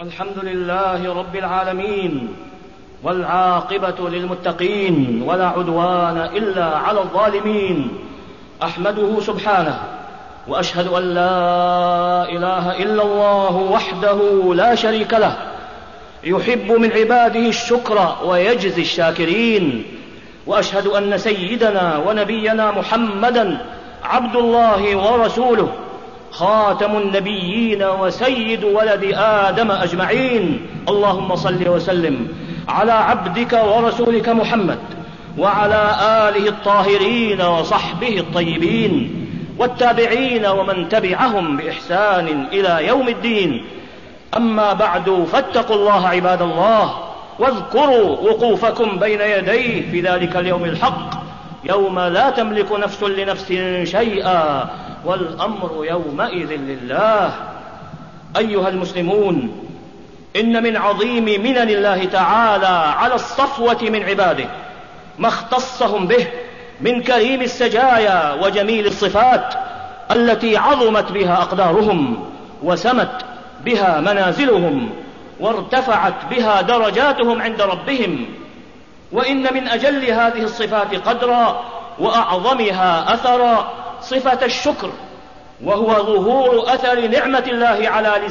الحمد لله رب العالمين، والعاقبة للمتقين، ولا عدوان إلا على الظالمين. أحمده سبحانه، وأشهد أن لا إله إلا الله وحده لا شريك له، يحب من عباده الشكر ويجزي الشاكرين. وأشهد أن سيدنا ونبينا محمدا عبد الله ورسوله، خاتم النبيين وسيد ولد آدم أجمعين. اللهم صل وسلم على عبدك ورسولك محمد وعلى آله الطاهرين وصحبه الطيبين والتابعين ومن تبعهم بإحسان إلى يوم الدين. أما بعد، فاتقوا الله عباد الله، واذكروا وقوفكم بين يديه في ذلك اليوم الحق، يوم لا تملك نفس لنفس شيئا والأمر يومئذ لله. أيها المسلمون، إن من عظيم منن الله تعالى على الصفوة من عباده ما اختصهم به من كريم السجايا وجميل الصفات التي عظمت بها أقدارهم، وسمت بها منازلهم، وارتفعت بها درجاتهم عند ربهم. وإن من أجل هذه الصفات قدرا وأعظمها أثرا صفة الشكر، وهو ظهور أثر نعمة الله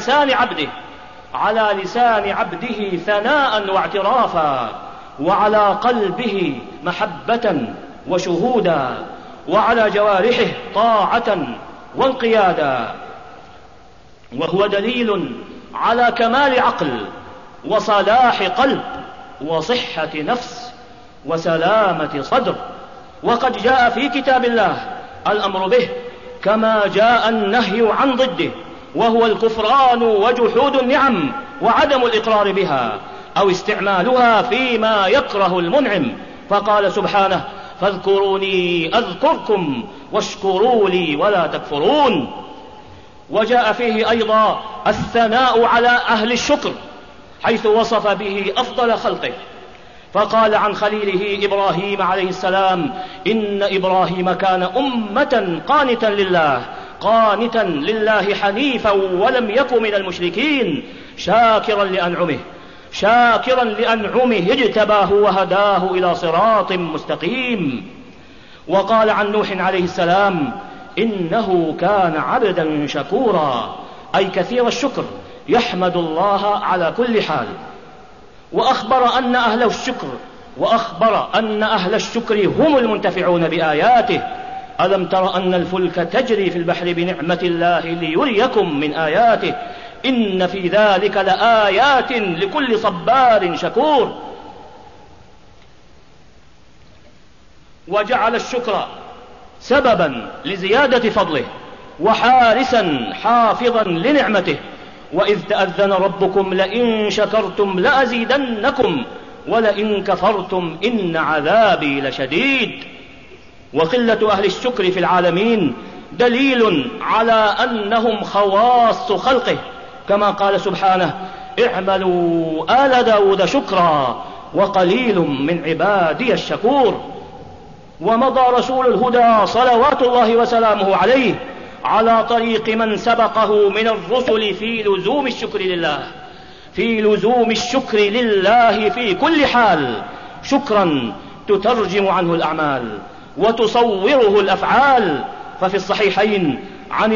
على لسان عبده ثناء واعترافا، وعلى قلبه محبة وشهودا، وعلى جوارحه طاعة وانقيادا. وهو دليل على كمال عقل وصلاح قلب وصحة نفس وسلامة صدر. وقد جاء في كتاب الله الأمر به، كما جاء النهي عن ضده، وهو الكفران وجحود النعم وعدم الإقرار بها أو استعمالها فيما يكره المنعم. فقال سبحانه: فاذكروني أذكركم واشكروا لي ولا تكفرون. وجاء فيه أيضا الثناء على أهل الشكر، حيث وصف به أفضل خلقه، فقال عن خليله إبراهيم عليه السلام: إن إبراهيم كان أمة قانتا لله حنيفا ولم يكن من المشركين، شاكرا لأنعمه اجتباه وهداه إلى صراط مستقيم. وقال عن نوح عليه السلام: إنه كان عبدا شكورا، أي كثير الشكر، يحمد الله على كل حال. وأخبر أن أهل الشكر هم المنتفعون بآياته. ألم تر أن الفلك تجري في البحر بنعمة الله ليريكم من آياته، إن في ذلك لآيات لكل صبار شكور. وجعل الشكر سببا لزيادة فضله، وحارسا حافظا لنعمته. وإذ تأذن ربكم لئن شكرتم لأزيدنكم ولئن كفرتم إن عذابي لشديد. وقلة أهل الشكر في العالمين دليل على أنهم خواص خلقه، كما قال سبحانه: اعملوا آل داود شكرا وقليل من عبادي الشكور. ومضى رسول الهدى صلوات الله وسلامه عليه على طريق من سبقه من الرسل في لزوم الشكر لله في كل حال، شكرا تترجم عنه الأعمال وتصوره الأفعال. ففي الصحيحين عن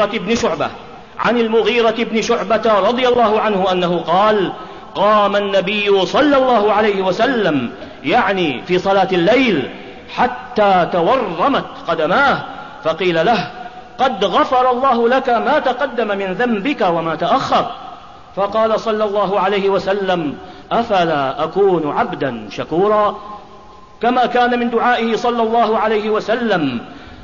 المغيرة بن شعبة رضي الله عنه أنه قال: قام النبي صلى الله عليه وسلم، يعني في صلاة الليل، حتى تورمت قدماه، فقيل له: قد غفر الله لك ما تقدم من ذنبك وما تأخر. فقال صلى الله عليه وسلم: أفلا أكون عبدا شكورا؟ كما كان من دعائه صلى الله عليه وسلم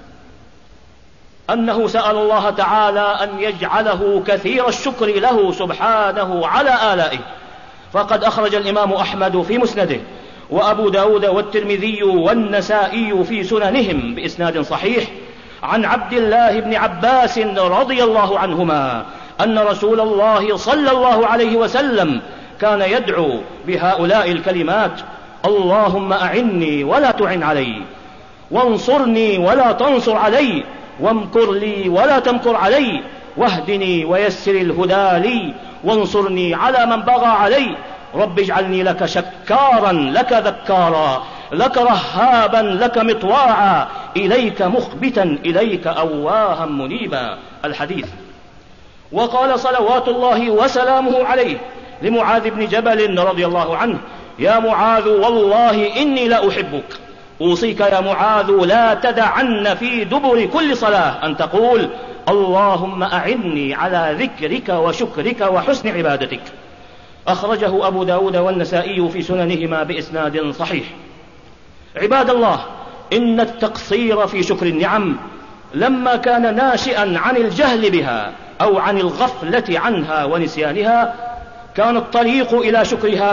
أنه سأل الله تعالى أن يجعله كثير الشكر له سبحانه على آلائه. فقد أخرج الإمام أحمد في مسنده، وأبو داود والترمذي والنسائي في سننهم بإسناد صحيح عن عبد الله بن عباس رضي الله عنهما أن رسول الله صلى الله عليه وسلم كان يدعو بهؤلاء الكلمات: اللهم أعني ولا تعن علي، وانصرني ولا تنصر علي، وامكر لي ولا تمكر علي، واهدني ويسر الهدى لي وانصرني على من بغى علي. رب اجعلني لك شكارا لك ذكارا لك رهابا لك مطواعا إليك مخبتا إليك أواها منيبا. الحديث. وقال صلوات الله وسلامه عليه لمعاذ بن جبل رضي الله عنه: يا معاذ والله إني لأحبك، أوصيك يا معاذ لا تدعن في دبر كل صلاة أن تقول اللهم أعني على ذكرك وشكرك وحسن عبادتك. أخرجه أبو داود والنسائي في سننهما بإسناد صحيح. عباد الله، إن التقصير في شكر النعم لما كان ناشئا عن الجهل بها أو عن الغفلة عنها ونسيانها، كان الطريق إلى شكرها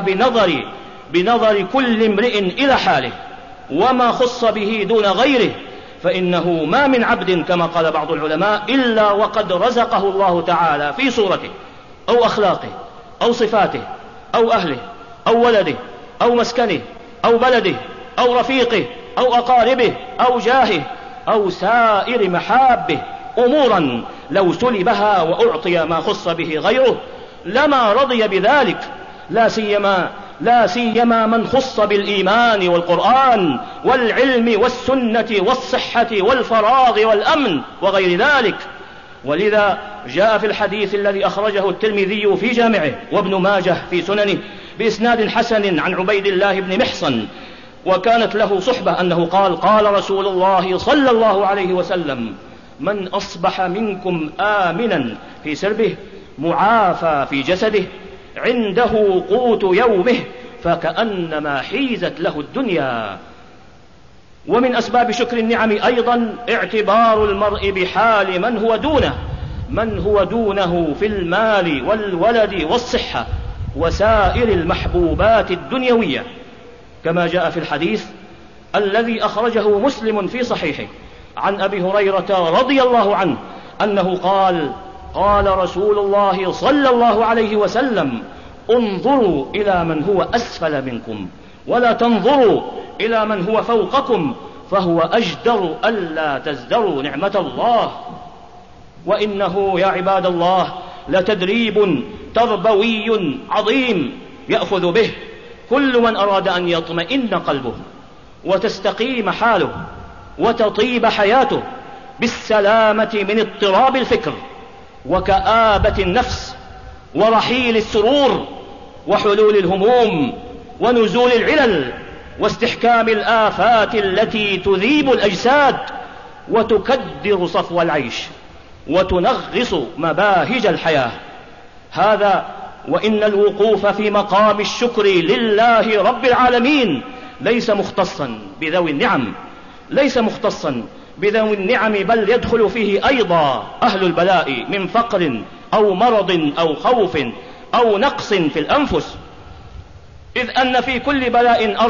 بنظر كل امرئ إلى حاله وما خص به دون غيره، فإنه ما من عبد كما قال بعض العلماء إلا وقد رزقه الله تعالى في صورته أو أخلاقه أو صفاته أو أهله أو ولده أو مسكنه أو بلده أو رفيقه أو أقاربه أو جاهه أو سائر محابه أمورا لو سلبها وأعطي ما خص به غيره لما رضي بذلك، لا سيما من خص بالإيمان والقرآن والعلم والسنة والصحة والفراغ والأمن وغير ذلك. ولذا جاء في الحديث الذي أخرجه الترمذي في جامعه وابن ماجه في سننه بإسناد حسن عن عبيد الله بن محصن، وكانت له صحبة، أنه قال رسول الله صلى الله عليه وسلم: من أصبح منكم آمنا في سربه معافى في جسده عنده قوت يومه فكأنما حيزت له الدنيا. ومن أسباب شكر النعم أيضا اعتبار المرء بحال من هو دونه في المال والولد والصحة وسائر المحبوبات الدنيوية، كما جاء في الحديث الذي أخرجه مسلم في صحيحه عن أبي هريرة رضي الله عنه أنه قال رسول الله صلى الله عليه وسلم: انظروا إلى من هو أسفل منكم ولا تنظروا إلى من هو فوقكم فهو أجدر ألا تزدروا نعمة الله. وإنه يا عباد الله لتدريب تربوي عظيم يأخذ به كل من أراد أن يطمئن قلبه وتستقيم حاله وتطيب حياته بالسلامة من اضطراب الفكر وكآبة النفس ورحيل السرور وحلول الهموم ونزول العلل واستحكام الآفات التي تذيب الأجساد وتكدر صفو العيش وتنغص مباهج الحياة. هذا وإن الوقوف في مقام الشكر لله رب العالمين ليس مختصا بذوي النعم، بل يدخل فيه أيضا أهل البلاء من فقر أو مرض أو خوف أو نقص في الأنفس، إذ أن في كل بلاء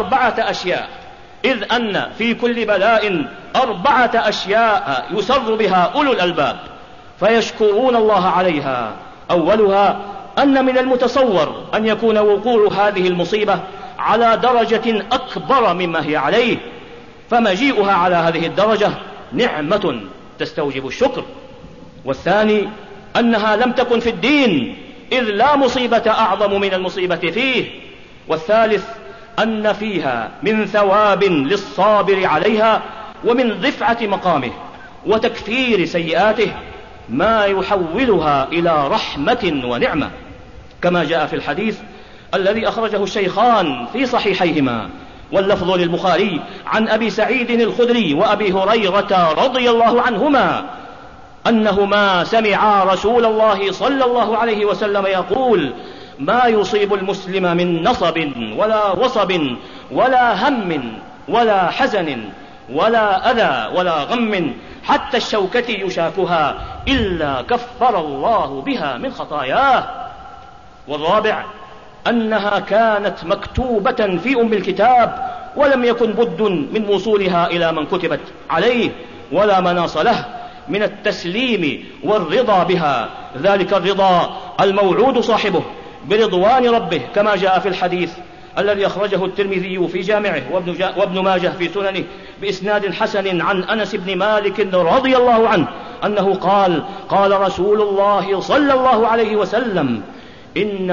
أربعة أشياء يسر بها أولو الألباب فيشكرون الله عليها. أولها أن من المتصور أن يكون وقوع هذه المصيبة على درجة أكبر مما هي عليه، فمجيئها على هذه الدرجة نعمة تستوجب الشكر. والثاني أنها لم تكن في الدين، إذ لا مصيبة أعظم من المصيبة فيه. والثالث أن فيها من ثواب للصابر عليها ومن رفعة مقامه وتكفير سيئاته ما يحولها إلى رحمة ونعمة، كما جاء في الحديث الذي أخرجه الشيخان في صحيحيهما واللفظ للبخاري عن أبي سعيد الخدري وأبي هريرة رضي الله عنهما أنهما سمعا رسول الله صلى الله عليه وسلم يقول: ما يصيب المسلم من نصب ولا وصب ولا هم ولا حزن ولا أذى ولا غم حتى الشوكة يشاكها إلا كفر الله بها من خطاياه. والرابع أنها كانت مكتوبة في أم الكتاب ولم يكن بد من وصولها إلى من كتبت عليه ولا مناص له من التسليم والرضا بها، ذلك الرضا الموعود صاحبه برضوان ربه، كما جاء في الحديث الذي أخرجه الترمذي في جامعه وابن ماجه في سننه بإسناد حسن عن أنس بن مالك رضي الله عنه أنه قال رسول الله صلى الله عليه وسلم: إن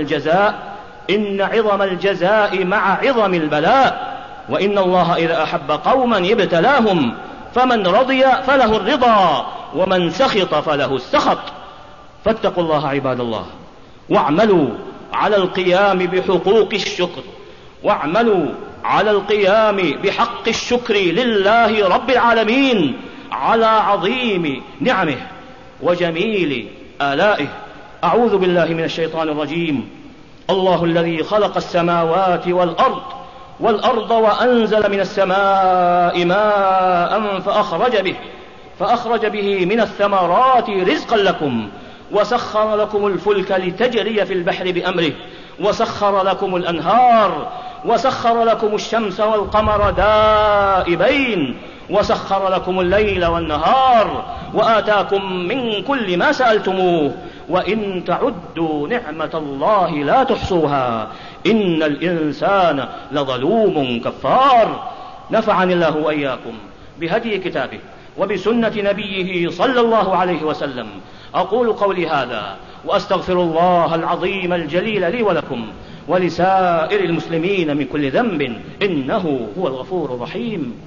عظم الجزاء مع عظم البلاء، وإن الله إذا أحب قوما ابتلاهم، فمن رضي فله الرضا، ومن سخط فله السخط. فاتقوا الله عباد الله، واعملوا على القيام بحقوق الشكر، واعملوا على القيام بحق الشكر لله رب العالمين على عظيم نعمه وجميل آلائه. أعوذ بالله من الشيطان الرجيم. الله الذي خلق السماوات والأرض وأنزل من السماء ماء فأخرج به من الثمرات رزقا لكم، وسخر لكم الفلك لتجري في البحر بأمره، وسخر لكم الأنهار، وسخر لكم الشمس والقمر دائبين، وسخر لكم الليل والنهار، وآتاكم من كل ما سألتموه، وإن تعدوا نعمة الله لا تحصوها، إن الإنسان لظلوم كفار. نفعني الله وإياكم بهدي كتابه وبسنة نبيه صلى الله عليه وسلم. أقول قولي هذا وأستغفر الله العظيم الجليل لي ولكم ولسائر المسلمين من كل ذنب، إنه هو الغفور الرحيم.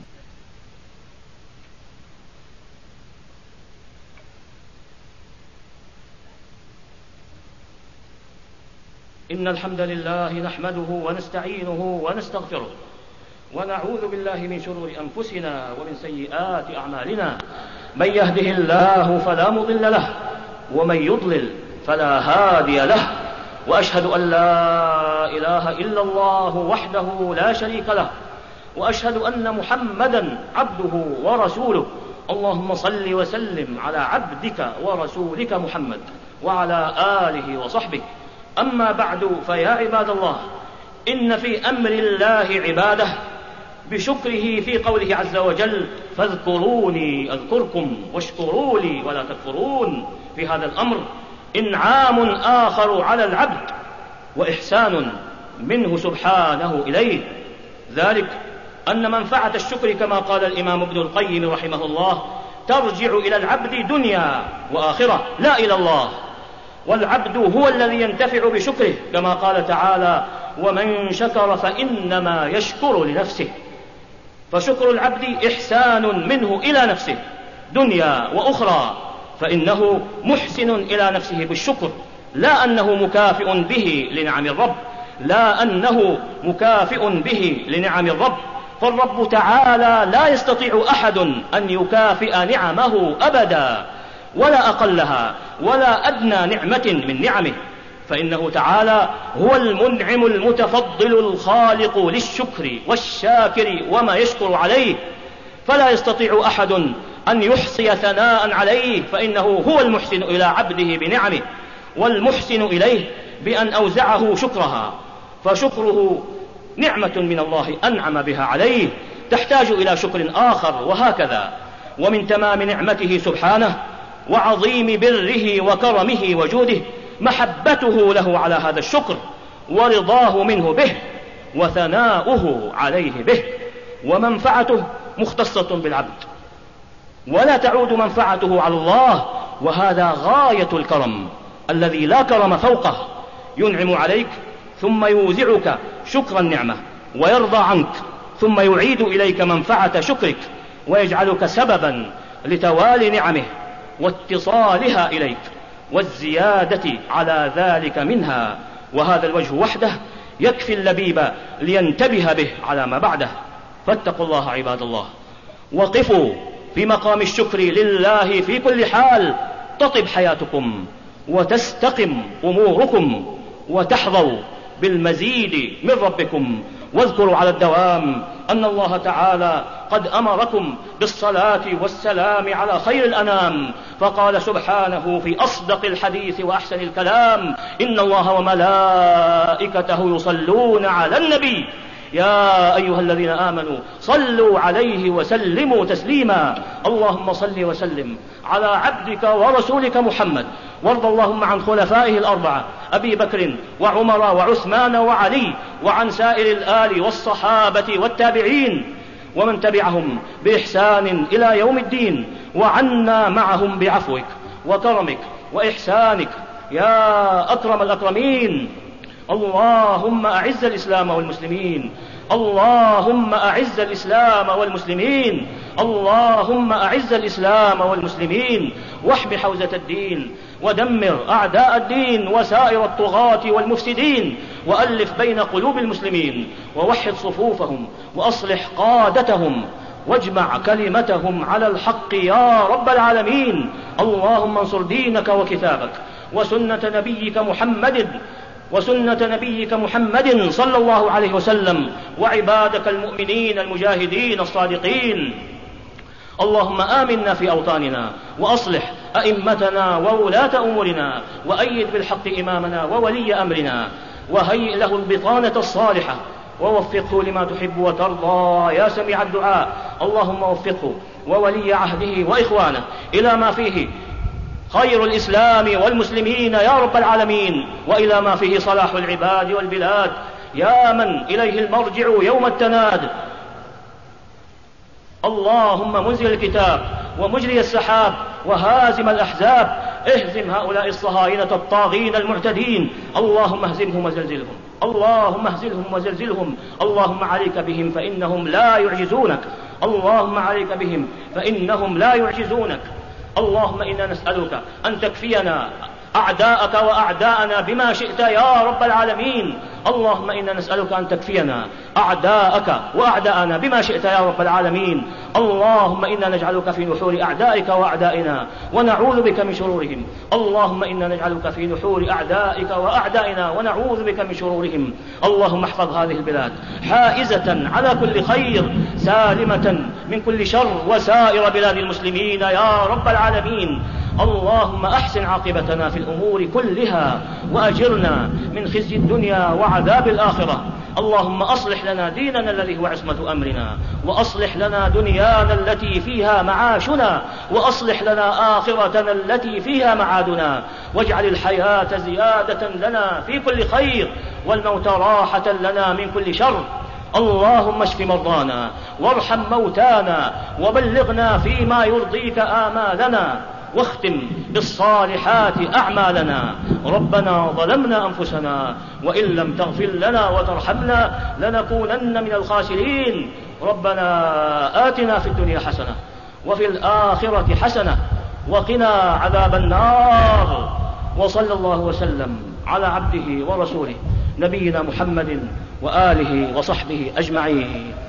إن الحمد لله نحمده ونستعينه ونستغفره، ونعوذ بالله من شرور أنفسنا ومن سيئات أعمالنا. من يهده الله فلا مضل له، ومن يضلل فلا هادي له، وأشهد أن لا إله إلا الله وحده لا شريك له، وأشهد أن محمدا عبده ورسوله. اللهم صل وسلم على عبدك ورسولك محمد وعلى آله وصحبه. أما بعد، فيا عباد الله، إن في أمر الله عبادة بشكره في قوله عز وجل: فاذكروني أذكركم واشكروا لي ولا تكفرون. في هذا الأمر إنعام آخر على العبد وإحسان منه سبحانه إليه، ذلك أن منفعة الشكر كما قال الإمام ابن القيم رحمه الله ترجع إلى العبد دنيا وآخرة، لا إلى الله. والعبد هو الذي ينتفع بشكره كما قال تعالى: ومن شكر فإنما يشكر لنفسه. فشكر العبد إحسان منه إلى نفسه دنيا وأخرى، فإنه محسن إلى نفسه بالشكر، لا أنه مكافئ به لنعم الرب، لا أنه مكافئ به لنعم الرب. فالرب تعالى لا يستطيع أحد أن يكافئ نعمه أبدا، ولا أقلها ولا أدنى نعمة من نعمه، فإنه تعالى هو المنعم المتفضل الخالق للشكر والشاكر وما يشكر عليه، فلا يستطيع أحد أن يحصي ثناء عليه، فإنه هو المحسن إلى عبده بنعمه، والمحسن إليه بأن أوزعه شكرها. فشكره نعمة من الله أنعم بها عليه، تحتاج إلى شكر آخر، وهكذا. ومن تمام نعمته سبحانه وعظيم بره وكرمه وجوده محبته له على هذا الشكر، ورضاه منه به، وثناؤه عليه به. ومنفعته مختصة بالعبد، ولا تعود منفعته على الله، وهذا غاية الكرم الذي لا كرم فوقه. ينعم عليك ثم يوزعك شكر النعمة، ويرضى عنك ثم يعيد إليك منفعة شكرك، ويجعلك سببا لتوالي نعمه واتصالها إليك والزيادة على ذلك منها. وهذا الوجه وحده يكفي اللبيب لينتبه به على ما بعده. فاتقوا الله عباد الله، وقفوا في مقام الشكر لله في كل حال، تطب حياتكم وتستقم أموركم، وتحظوا بالمزيد من ربكم. واذكروا على الدوام أن الله تعالى قد أمركم بالصلاة والسلام على خير الأنام، فقال سبحانه في أصدق الحديث وأحسن الكلام: إن الله وملائكته يصلون على النبي يا أيها الذين آمنوا صلوا عليه وسلموا تسليما. اللهم صل وسلم على عبدك ورسولك محمد، وارض اللهم عن خلفائه الأربعة أبي بكر وعمر وعثمان وعلي، وعن سائر الآل والصحابة والتابعين، ومن تبعهم بإحسان إلى يوم الدين، وعنا معهم بعفوك وكرمك وإحسانك يا أكرم الأكرمين. اللهم أعز الإسلام والمسلمين، اللهم أعز الإسلام والمسلمين، اللهم أعز الإسلام والمسلمين، واحم حوزة الدين، ودمر أعداء الدين وسائر الطغاة والمفسدين، وألف بين قلوب المسلمين، ووحد صفوفهم، وأصلح قادتهم، واجمع كلمتهم على الحق يا رب العالمين. اللهم انصر دينك وكتابك وسنة نبيك محمد صلى الله عليه وسلم، وعبادك المؤمنين المجاهدين الصادقين. اللهم آمنا في أوطاننا، وأصلح أئمتنا وولاة أمورنا، وأيد بالحق إمامنا وولي أمرنا، وهيئ له البطانة الصالحة، ووفقه لما تحب وترضى يا سميع الدعاء. اللهم وفقه وولي عهده وإخوانه إلى ما فيه خير الإسلام والمسلمين يا رب العالمين، وإلى ما فيه صلاح العباد والبلاد، يا من إليه المرجع يوم التناد. اللهم منزل الكتاب ومجري السحاب وهازم الأحزاب، اهزم هؤلاء الصهاينة الطاغين المعتدين. اللهم اهزمهم وزلزلهم، اللهم اهزمهم وزلزلهم. اللهم عليك بهم فإنهم لا يعجزونك، اللهم عليك بهم فإنهم لا يعجزونك. اللهم إنا نسألك أن تكفينا أعداءك وأعداءنا بما شئت يا رب العالمين. اللهم إنا نسألك أن تكفينا أعداءك وأعداءنا بما شئت يا رب العالمين. اللهم إنا نجعلك في نحور أعدائك وأعدائنا ونعوذ بك من شرورهم. اللهم إنا نجعلك في نحور أعدائك وأعدائنا ونعوذ بك من شرورهم. اللهم احفظ هذه البلاد حائزة على كل خير، سالمة من كل شر، وسائر بلاد المسلمين يا رب العالمين. اللهم أحسن عاقبتنا في الأمور كلها، وأجرنا من خزي الدنيا وعذاب الآخرة. اللهم أصلح لنا ديننا الذي هو عصمة أمرنا، وأصلح لنا دنيانا التي فيها معاشنا، وأصلح لنا آخرتنا التي فيها معادنا، واجعل الحياة زيادة لنا في كل خير، والموت راحة لنا من كل شر. اللهم اشف مرضانا وارحم موتانا، وبلغنا فيما يرضيك آمالنا، واختم بالصالحات أعمالنا. ربنا ظلمنا أنفسنا، وإن لم تغفر لنا وترحمنا لنكونن من الخاسرين. ربنا آتنا في الدنيا حسنة وفي الآخرة حسنة وقنا عذاب النار. وصلى الله وسلم على عبده ورسوله نبينا محمد وآله وصحبه أجمعين.